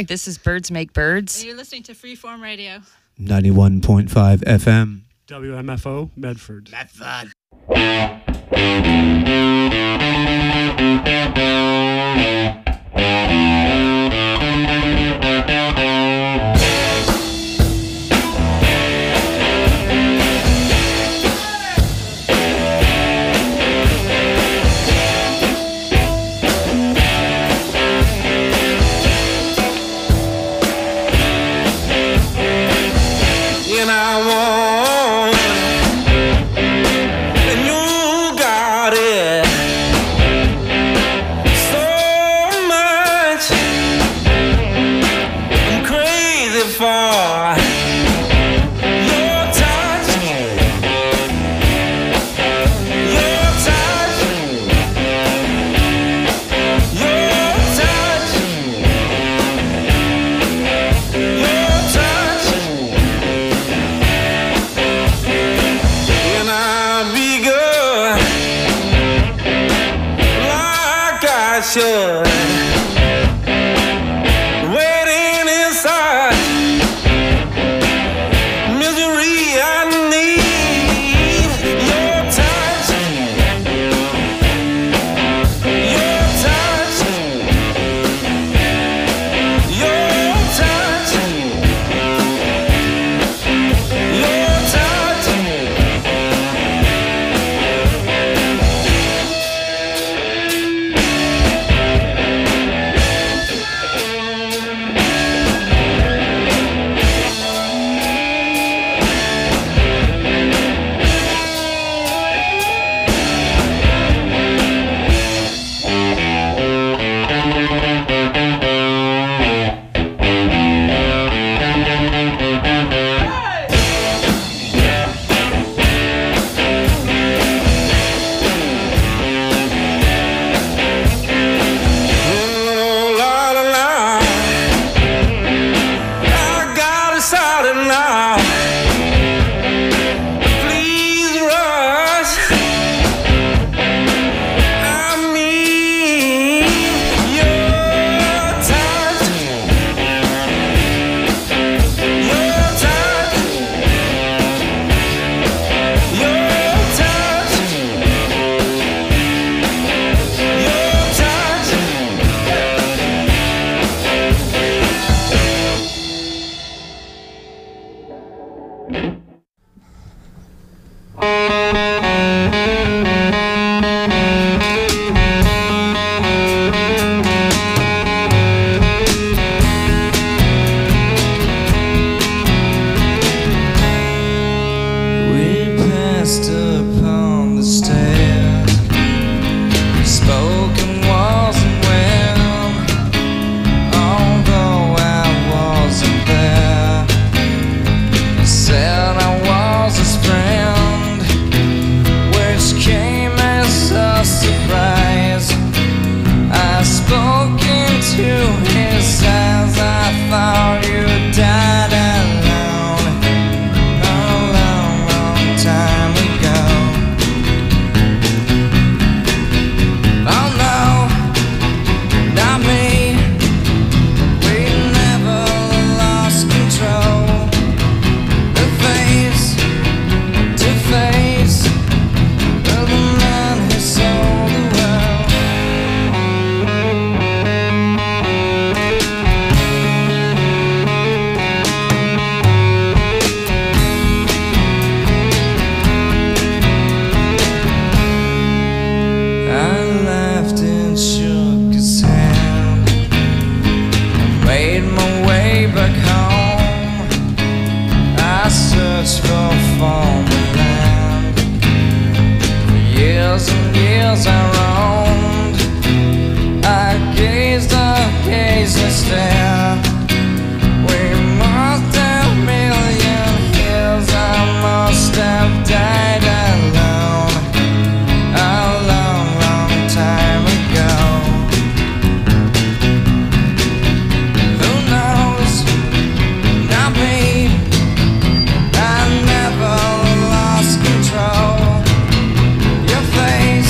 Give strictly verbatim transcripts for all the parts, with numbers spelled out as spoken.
Hi, this is Birds Make Birds. And you're listening to Freeform Radio. ninety-one point five F M. W M F O, Medford. Medford.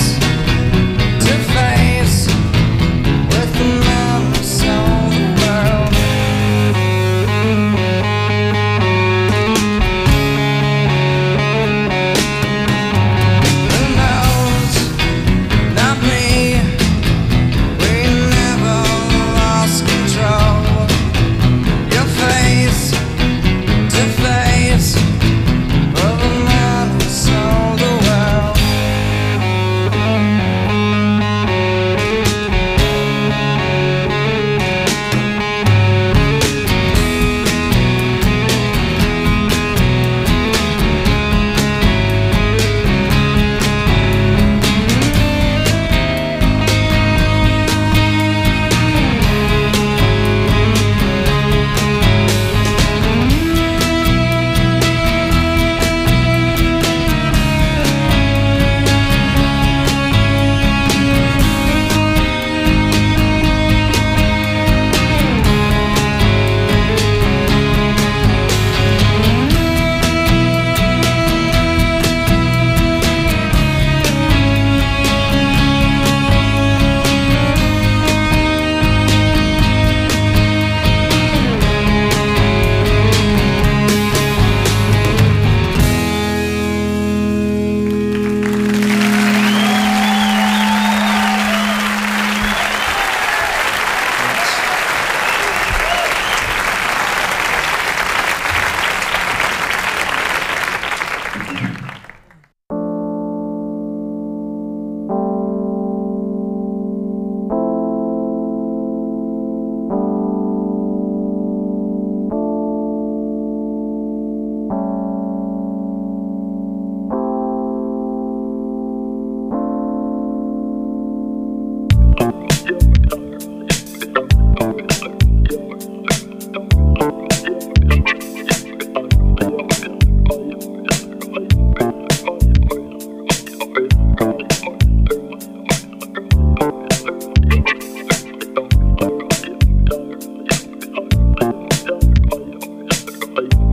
With the man who sold the world.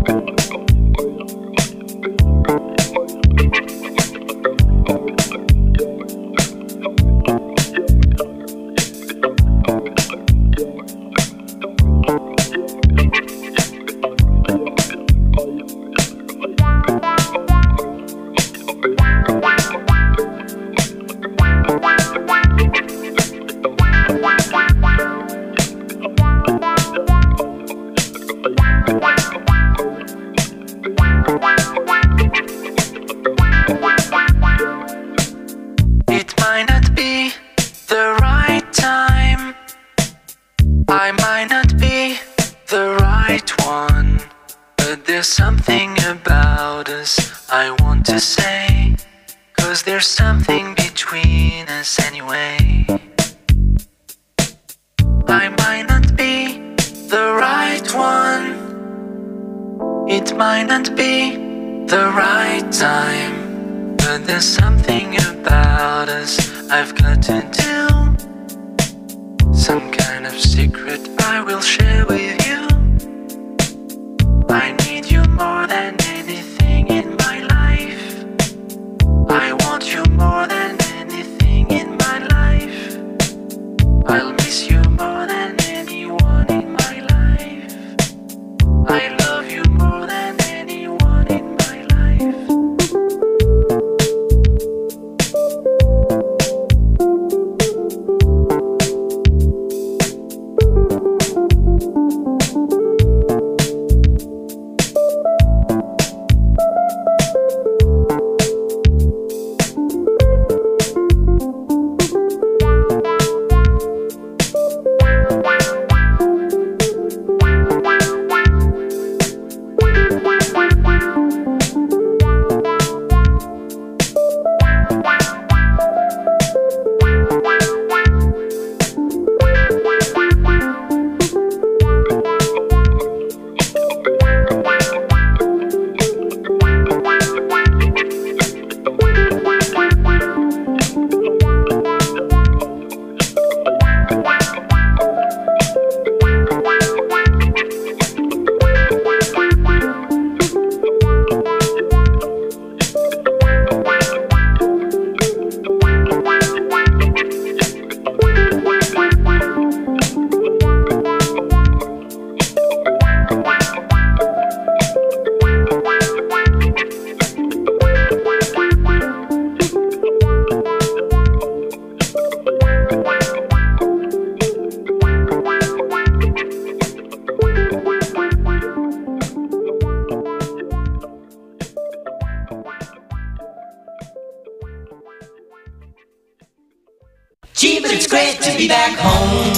Gee, but it's great to be back home.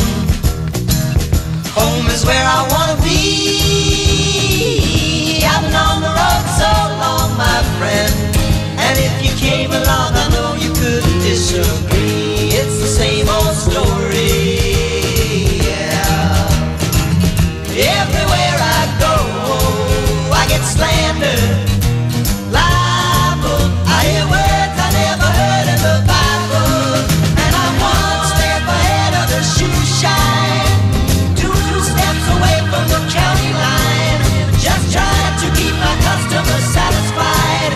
Home is where I wanna be. I've been on the road so long, my friend, and if you came along, I know you couldn't disagree. It's the same old story, yeah. Everywhere I go, I get slandered, libeled. I hear words I never heard in the Bible, and I'm one step ahead of the shoe shine, two steps away from the county line, just trying to keep my customers satisfied,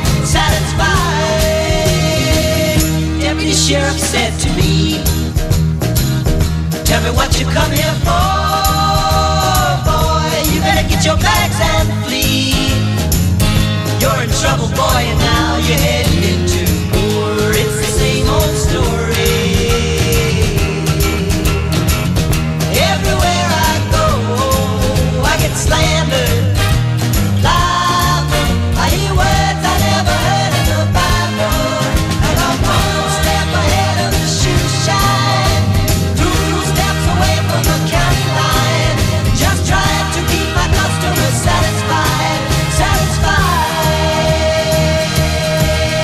satisfied. Deputy Sheriff said to me, tell me what you come here for, boy. You better get your bags and flee. You're in trouble, boy, and now you're heading into war. It's the same old story. Everywhere I go, I get slandered, libeled. I hear words I never heard in the Bible, and I'm one step ahead of the shoe shine, two steps away from the county line, just trying to keep my customers satisfied, satisfied.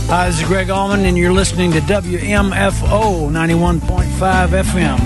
Hi, this is Greg Allman, and you're listening to W M F O ninety-one point five F M.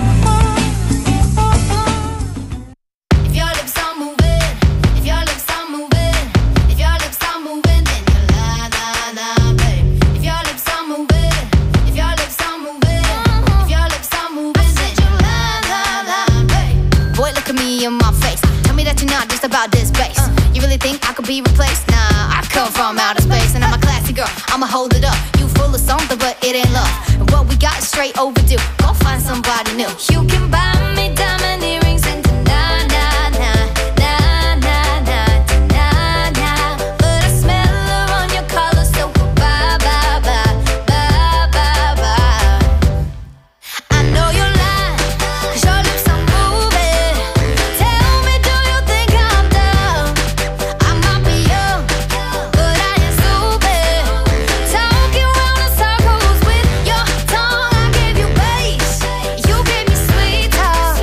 About this bass, uh, you really think I could be replaced? Nah, I come from outer space, and I'm a classy girl. I'ma hold it up. You full of something, but it ain't love. And what we got is straight overdue. Go find somebody new. You can buy me diamond earrings and na na na na na na na na, but I smell her on your collar, so bye bye bye bye bye bye. I know you're lying, 'cause your lips are moving. Tell me, do you think I'm dumb? I might be young, but I ain't stupid. Talking round in circles with your tongue. I gave you bass, you gave me sweet talk.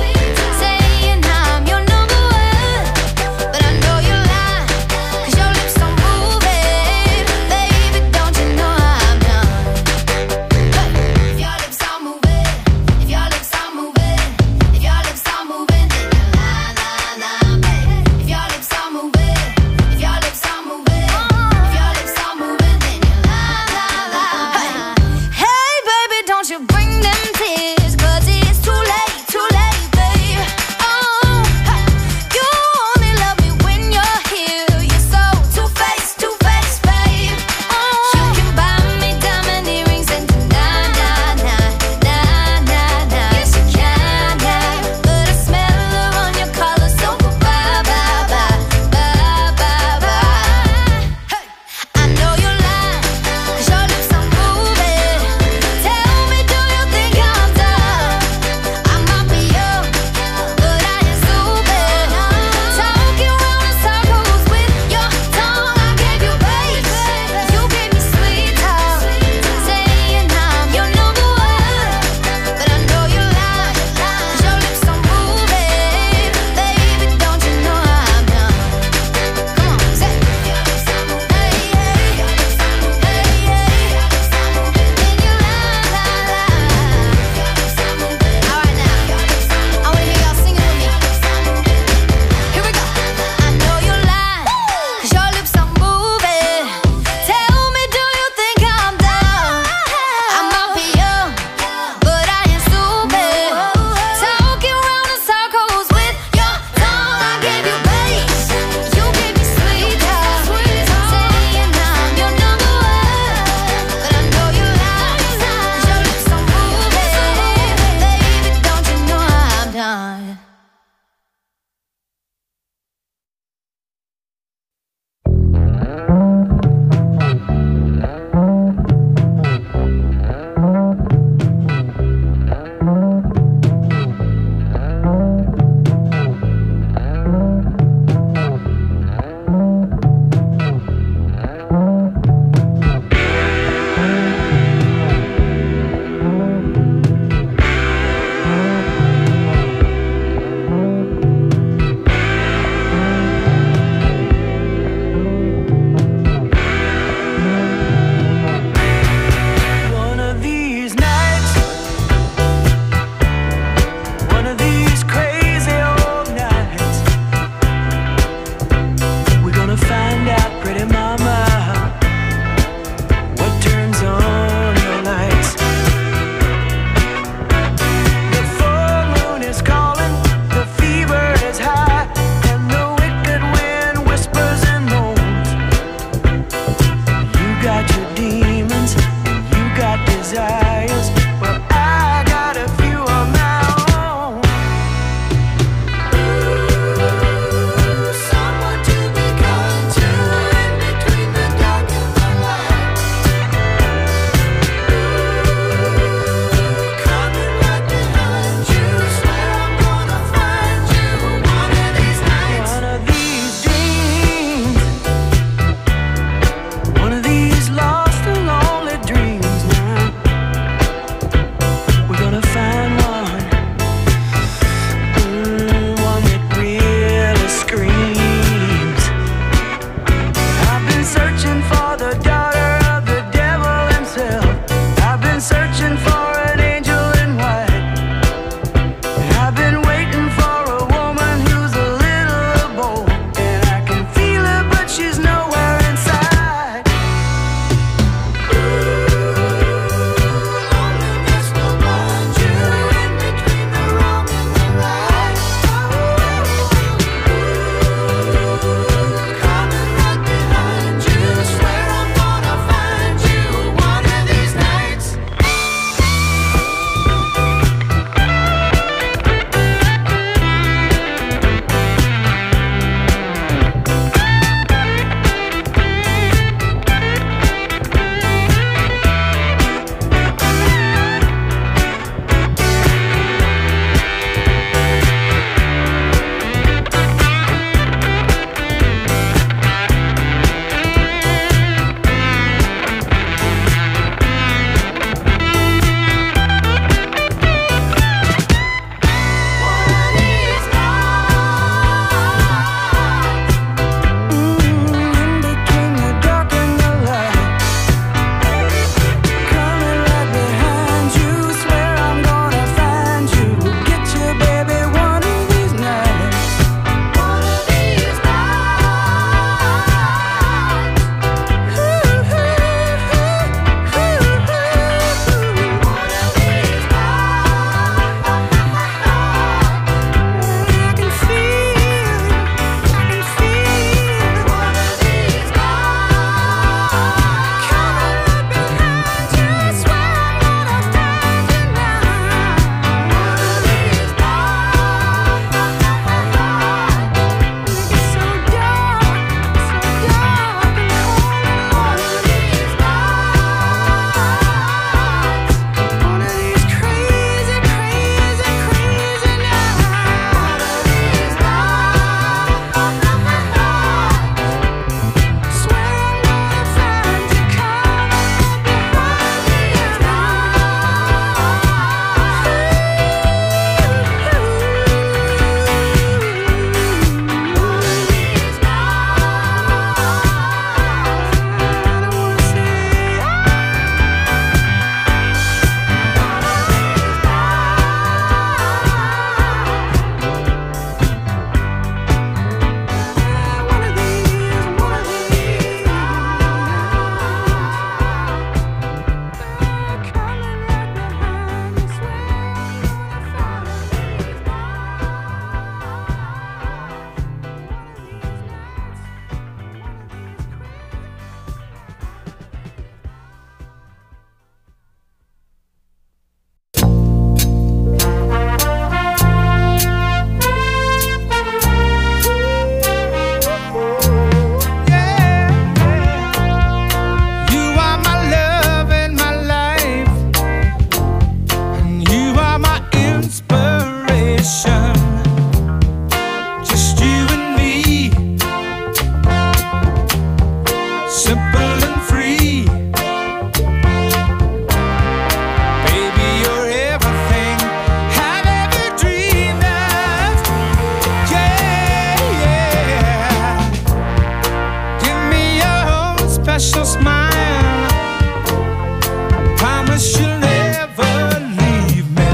smile. Promise you'll never leave me.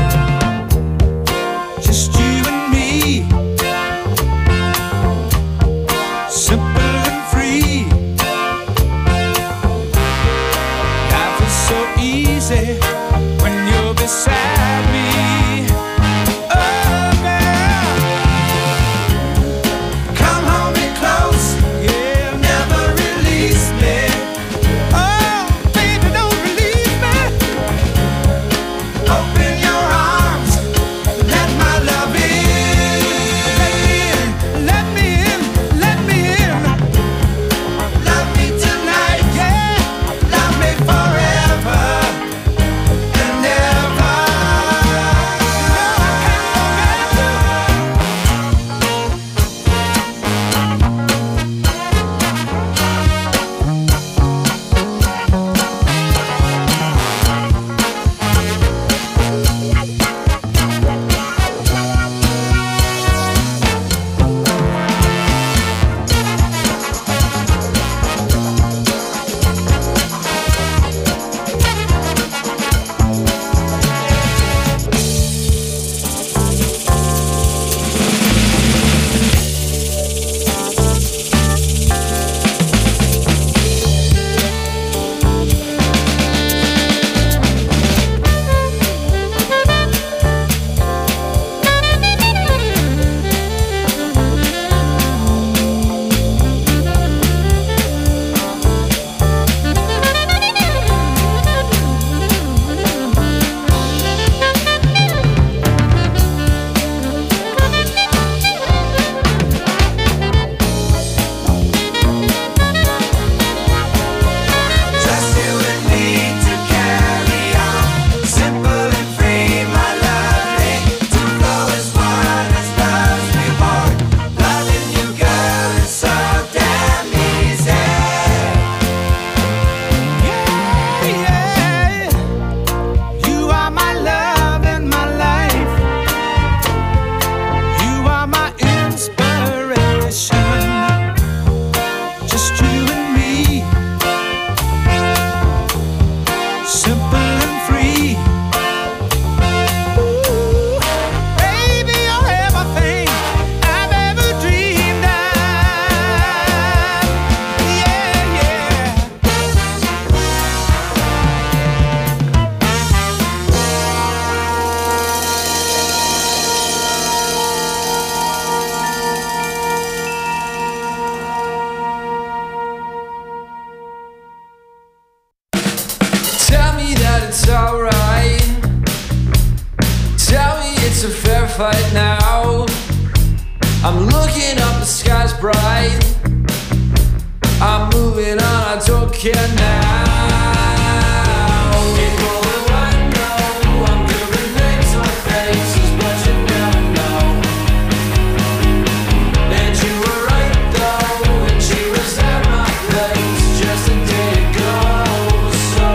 Just you and me, simple and free. Life is so easy when you're beside me. fight now. I'm looking up, the sky's bright. I'm moving on, I don't care now. People who I know, I'm doing things on faces, but you never know. And you were right though, and she was at my place just a day ago. So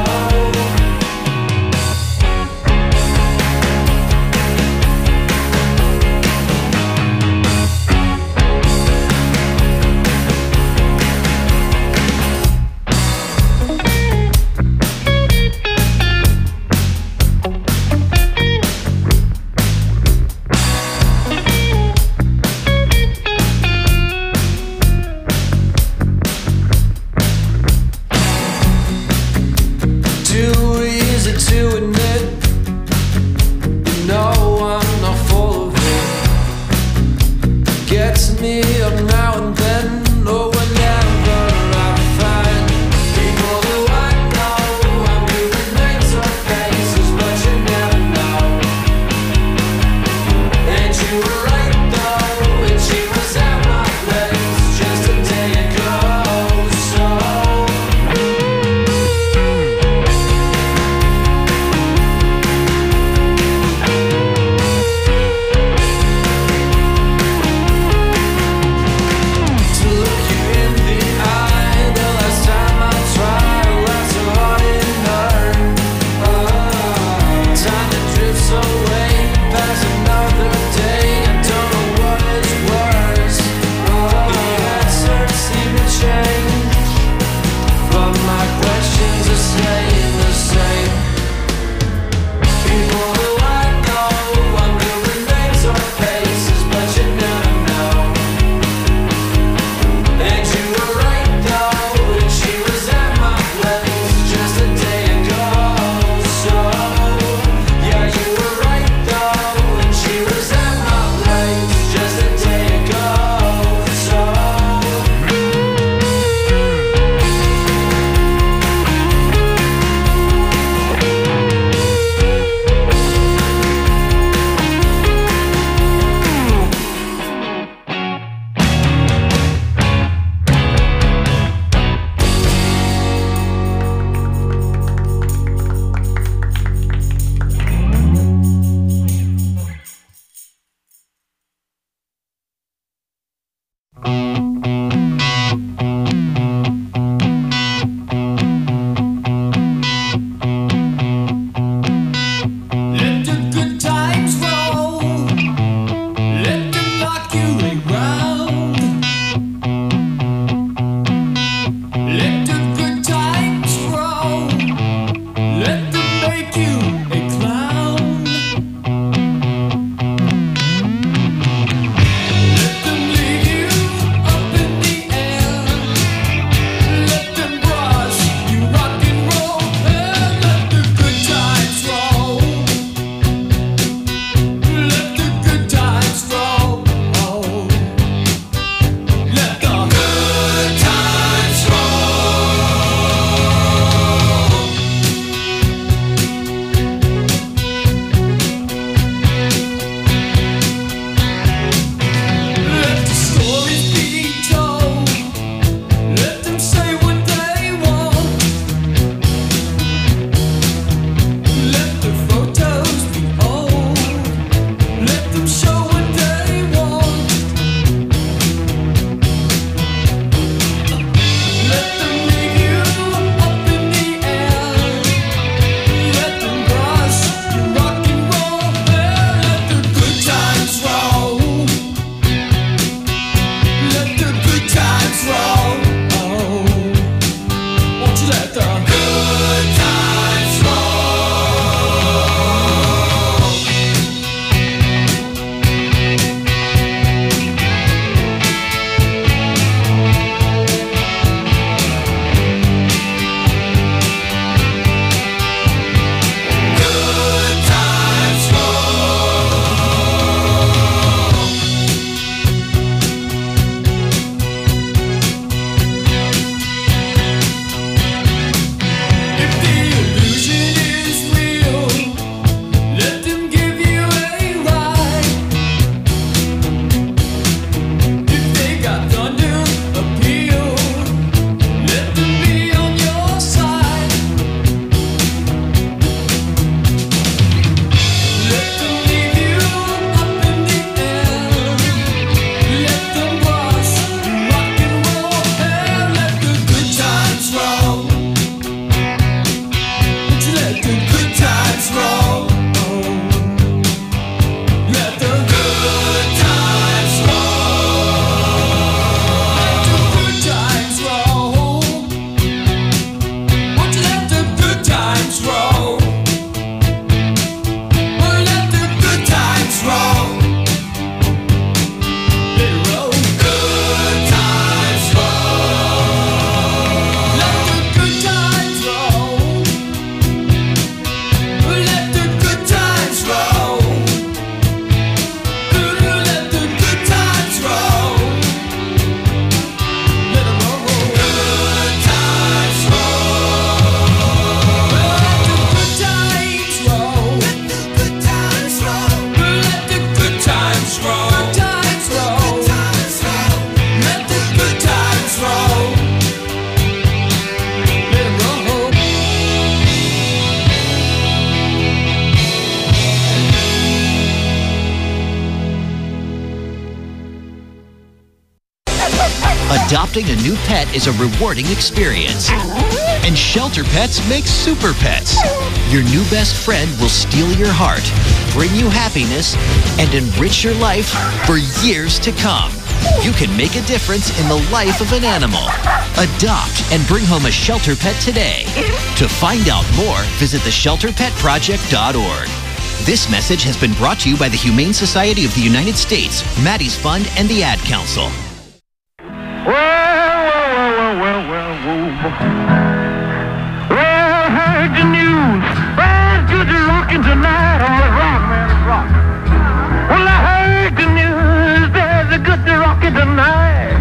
adopting a new pet is a rewarding experience. And Shelter Pets makes super pets. Your new best friend will steal your heart, bring you happiness, and enrich your life for years to come. You can make a difference in the life of an animal. Adopt and bring home a shelter pet today. To find out more, visit the shelter pet project dot org. This message has been brought to you by the Humane Society of the United States, Maddie's Fund, and the Ad Council. Well, well, well, well, well, well. Well, I heard the news. Well, it's good to rockin' tonight. Oh, it's rock, man, it's rock. Well, I heard the news. There's a good to rockin' tonight.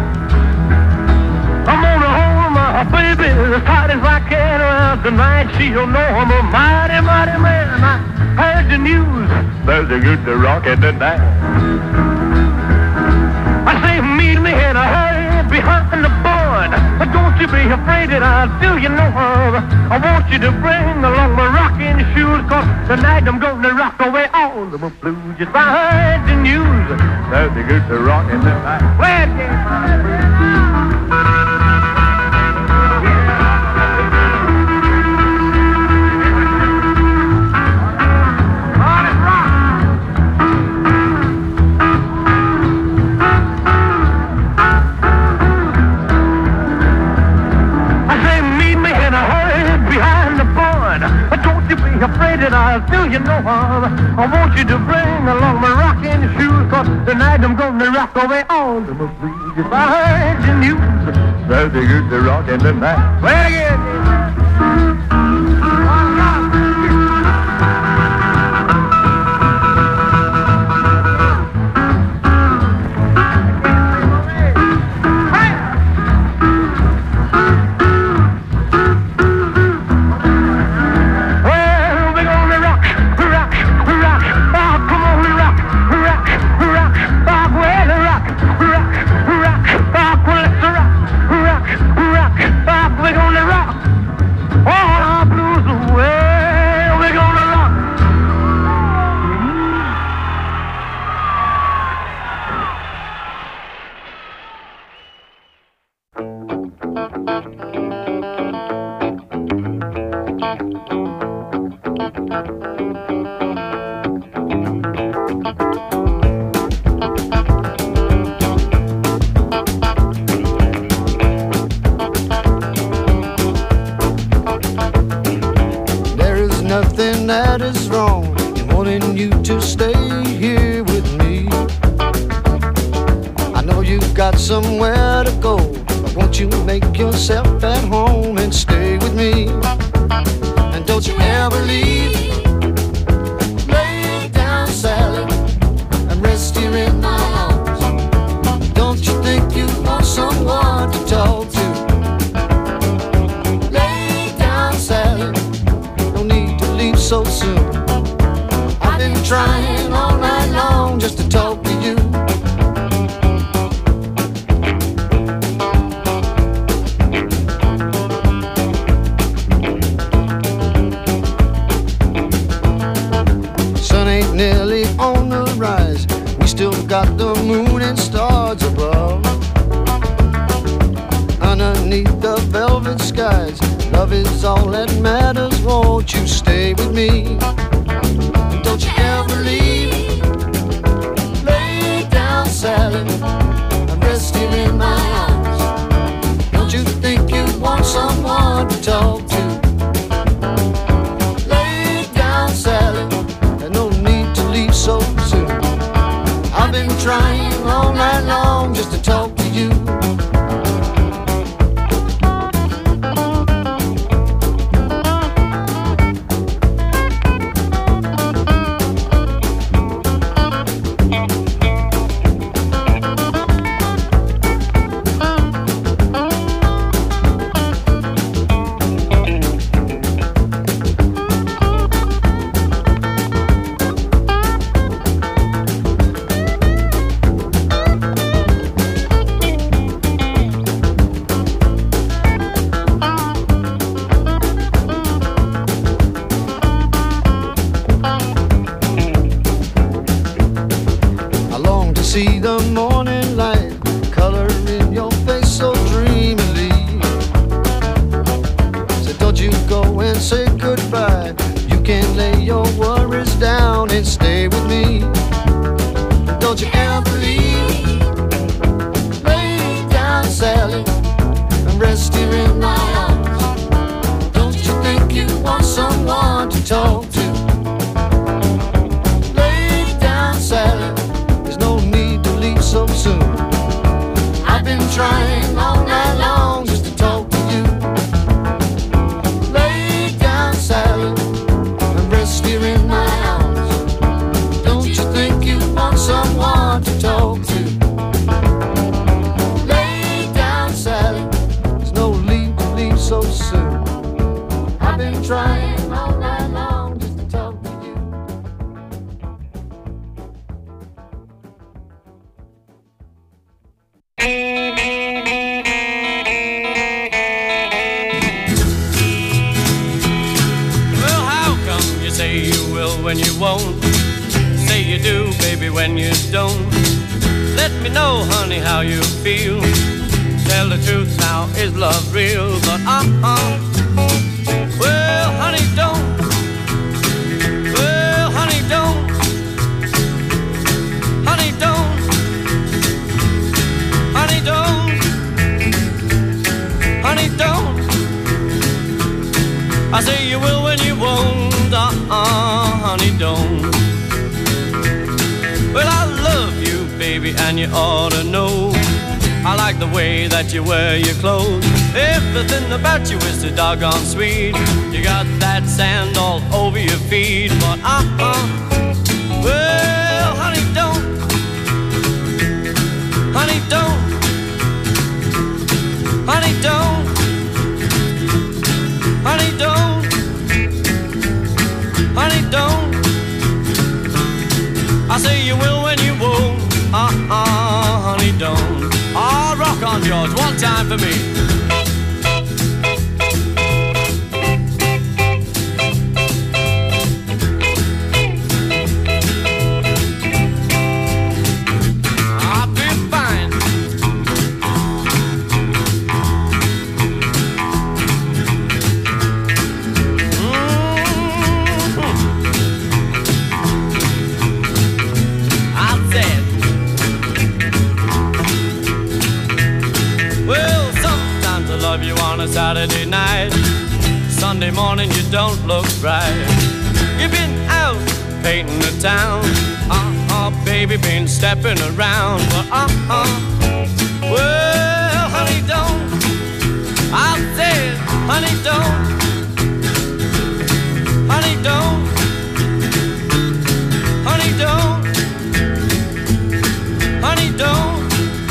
I'm gonna hold my baby as tight as I can around tonight. She'll know I'm a mighty, mighty man. I heard the news. There's a good to rockin' tonight. I say meet me in a hurry behind the board. Don't you be afraid that I'll do you no harm. I want you to bring along my rocking shoes, cause tonight I'm gonna rock away all the blues. Just I heard the news. There's a good to rockin' tonight. Well, yeah. Afraid that I'll do you no harm. I want you to bring along my rocking shoes, cause tonight I'm gonna rock away all the blues. If I heard the news, there's a good to rockin' tonight. Well, again. Somewhere to go, but won't you make yourself at home and stay with me? And don't you ever leave. Lay down, Sally, and rest here in my arms. Don't you think you want someone to talk to? Lay down, Sally, no need to leave so soon. I've been trying all night long just to talk to you. Nearly on the rise, we still got the moon and stars above. Underneath the velvet skies, love is all that matters. Won't you stay with me? And don't you ever leave. Lay down, Sally, and rest here in my arms. Don't you think you want someone to talk to? Lay down, Sally, so soon. I've been trying all night long just to talk to you. See the morning light, color in your face so and say goodbye. You can lay your worries down and stay with me. Don't you ever leave. Lay down, Sally, and rest here in my arms. Don't you think you want someone to talk to? Lay down, Sally, there's no need to leave so soon. I've been trying all night long just to talk to you. Lay down, Sally, and rest here in my arms. Don't you think you want someone to talk to? Lay down, Sally, there's no need to leave so soon. I've been trying all night long just to talk to you. Well, how come you say you will when you won't? Say you do, baby, when you don't. Let me know, honey, how you feel. Tell the truth now, is love real? But uh-uh. Well, honey, don't. Well, honey, don't. Honey, don't. Honey, don't. Honey, don't. I say you will when you won't. Uh-uh, honey, don't. Well, I love you, baby, and you ought to know. I like the way that you wear your clothes. Everything about you is so doggone sweet. You got that sand all over your feet. But uh-uh, well, honey, don't. Honey, don't. Honey, don't. Honey, don't. Honey, don't. I say you will when you won't. Uh-uh, honey, don't. Oh, rock on, George, one time for me. I'll be fine. Mm-hmm. I said, well, sometimes I love you on a Saturday night. Sunday morning you don't look right. You've been out painting the town. Uh-uh, baby, been stepping around. But uh-uh, well, honey, don't. I said, honey, don't. Honey, don't. Honey, don't. Honey, don't.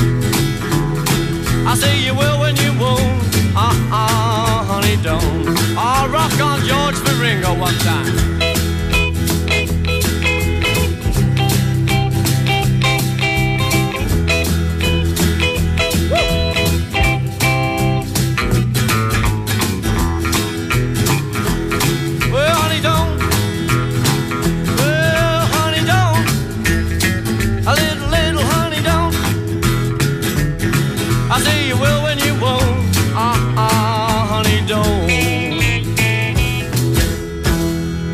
I say you will when you won't. Uh-uh, honey, don't. I'll rock on George for Ringo one time. Well, honey, don't. Well, honey, don't. A little, little honey, don't. I say you will when you won't. Uh-uh, honey, don't.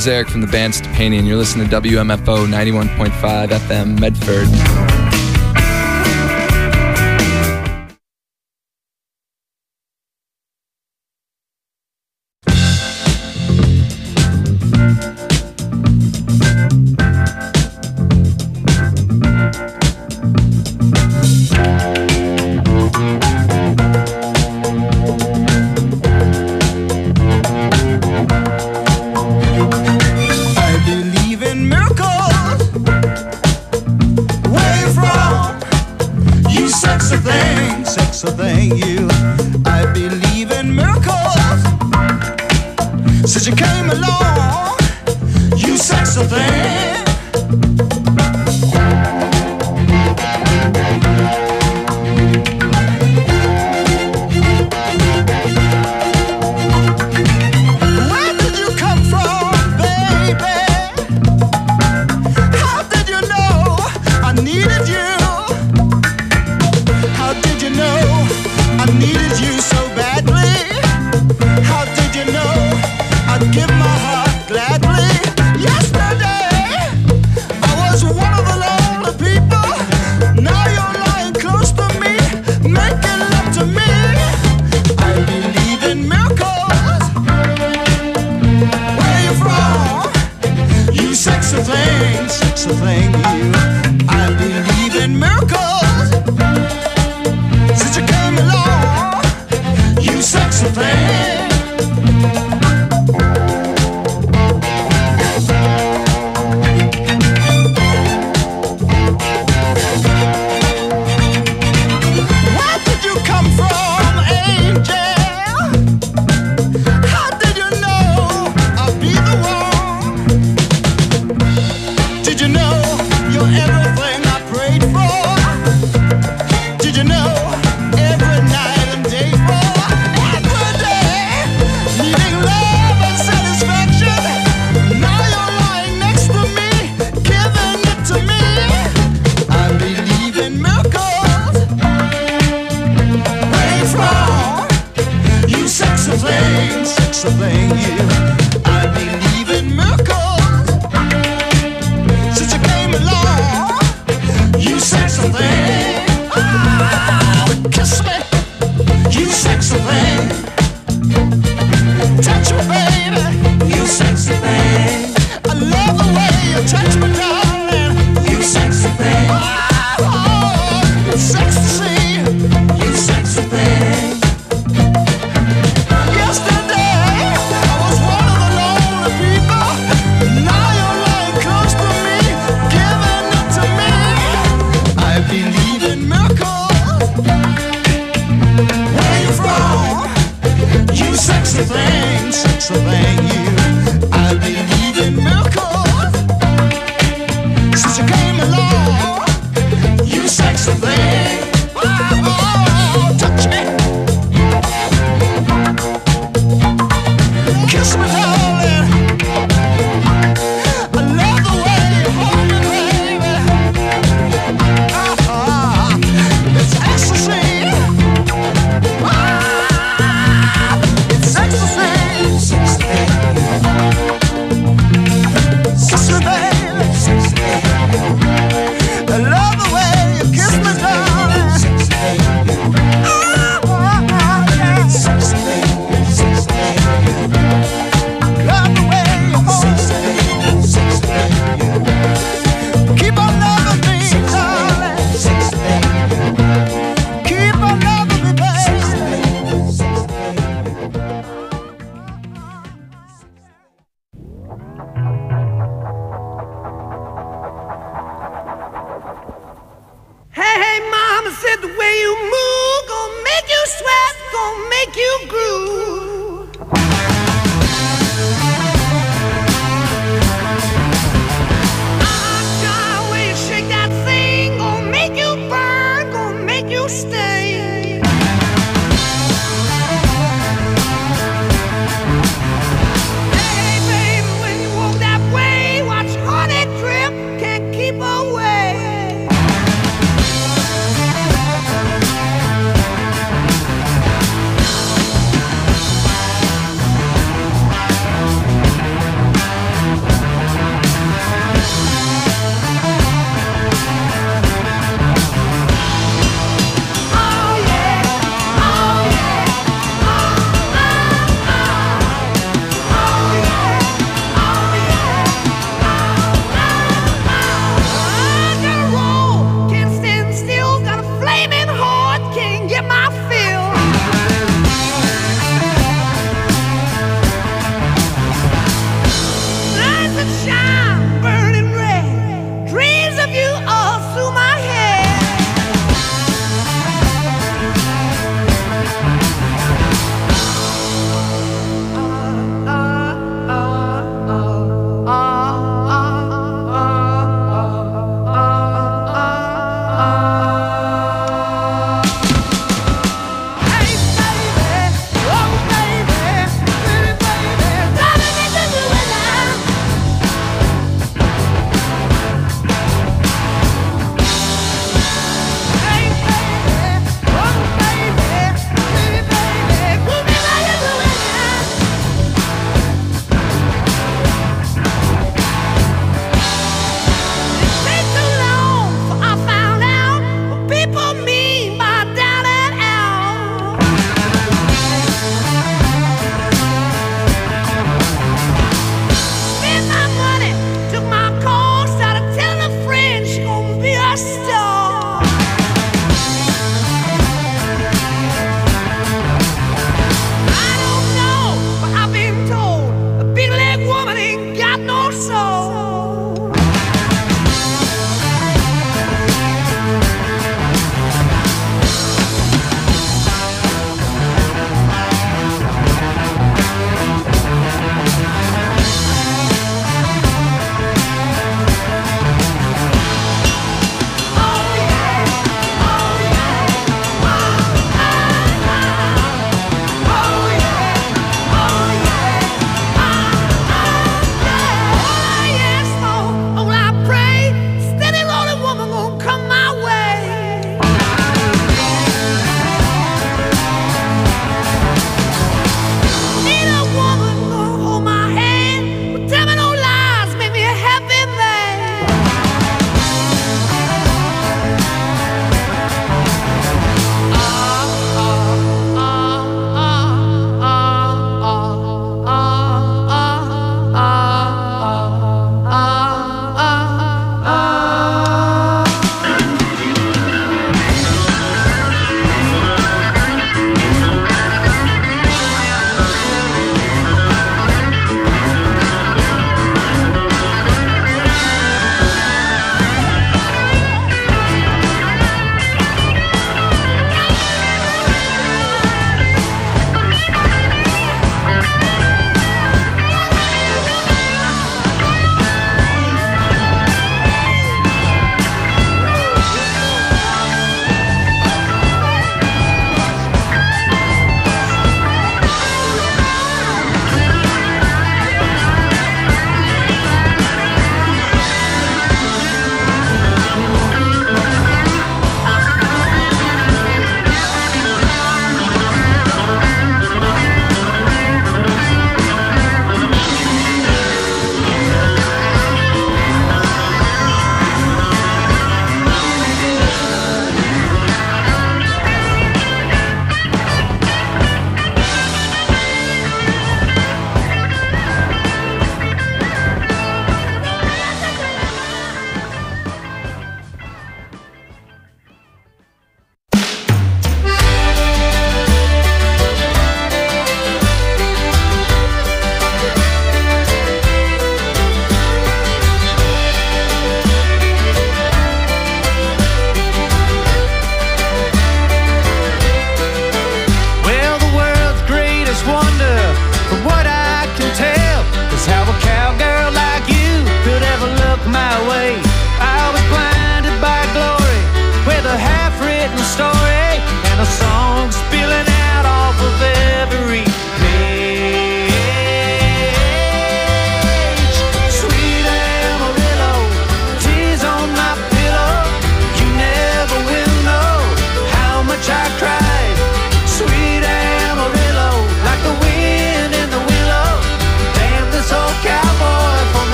is Eric from the band Stepani, and you're listening to W M F O ninety-one point five F M Medford.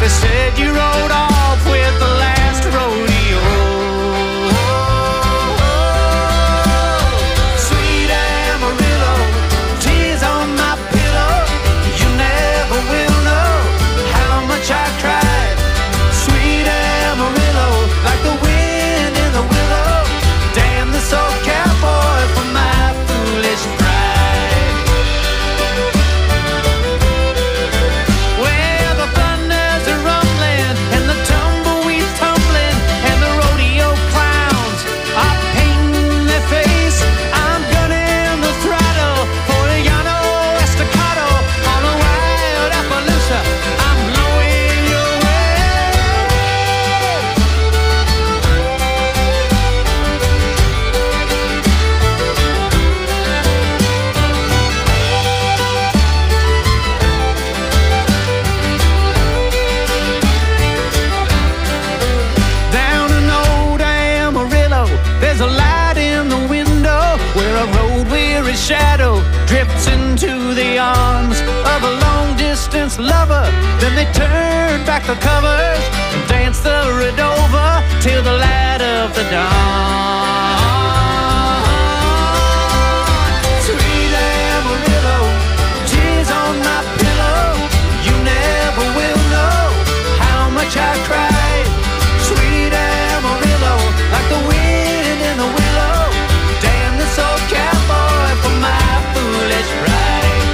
They said you rode off with the last rodeo. Sweet Amarillo, tears on my pillow. You never will know how much I cried. Sweet Amarillo, like the wind in the willow. Damn this old cowboy for my foolish pride. Where the thunders are rumbling and the tumbleweeds tumbling and the rodeo clowns are painting their face, I'm gunning the throttle for a Llano Estacado on a wild Appaloosa. I'm blowing your way. Down in old Amarillo, there's a light in the window where a road-weary shadow drifts into the arms of a long-distance lover. Then they turn back the covers and dance the Redova till the light of the dawn. Sweet Amarillo, tears on my pillow. You never will know how much I cried. Sweet Amarillo, like the wind in the willow. Damn this old cowboy for my foolish pride.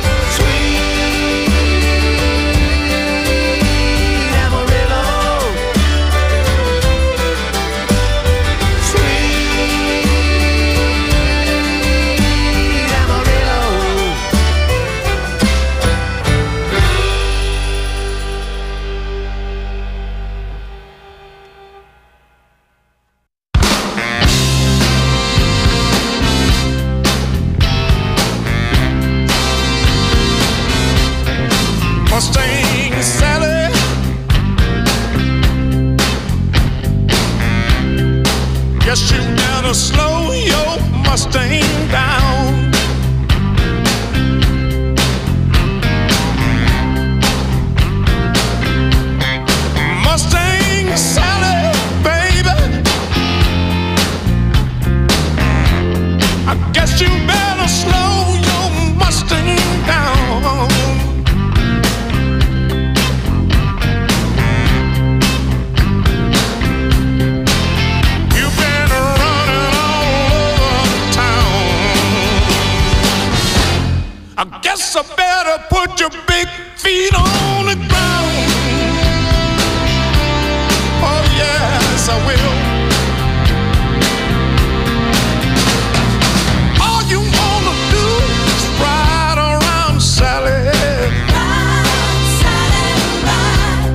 Sweet Amarillo, sweet Amarillo. Mustang Sally, guess you better slow your Mustang down. Mustang Sally, baby, I guess you better slow your Mustang down. You've been running all over town. I guess I better put your big feet on the ground. Oh yes, I will. All you wanna do is ride around, Sally. Ride, Sally, ride.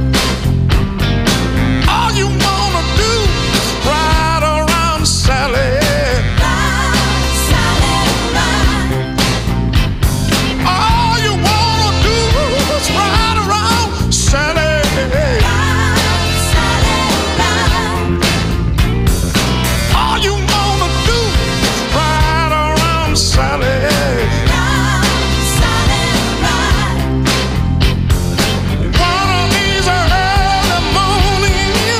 All you wanna do is ride around, Sally. Ride, Sally, ride. All you wanna do is ride around, Sally. Ride, Sally, ride. All you wanna do is ride around, Sally. Ride, Sally, ride. One of these early mornings,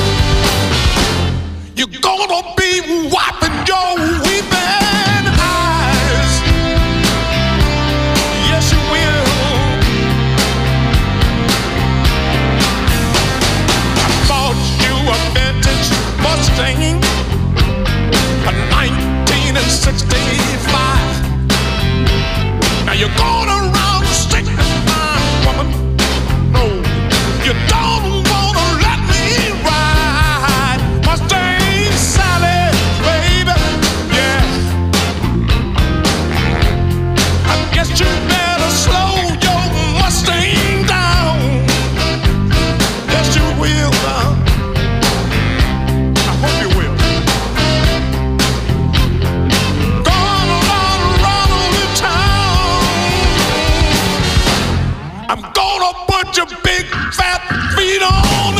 you're gonna be wiping your weeping eyes. Yes, you will. I bought you a vintage Mustang, a nineteen sixty-five. Now you're going around sticking my woman. No, you don't wanna let me ride. Mustang Sally, baby, yeah. I guess you better slow your Mustang down. Yes, you will now. I hope you will. Gonna run around all the town. I'm gonna put your big fat feet on